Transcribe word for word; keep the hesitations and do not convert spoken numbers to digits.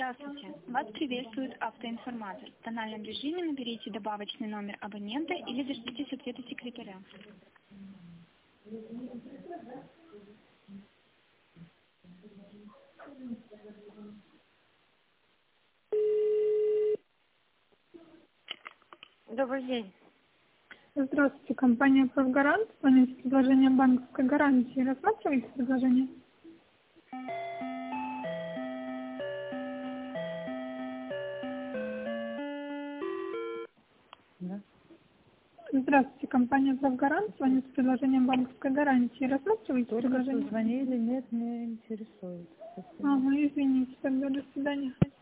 Здравствуйте. Вас приветствует автоинформатор. В тональном режиме наберите добавочный номер абонента или дождитесь ответа секретаря. Добрый день. Здравствуйте, компания «Правгарант». Звонит с предложением банковской гарантии. Рассматриваете предложение? Да. Здравствуйте, компания «Правгарант». Звонит с предложением банковской гарантии. Рассматриваете Только что предложение? звонили, нет, не интересует. Спасибо. Ага, извините, тогда до свидания.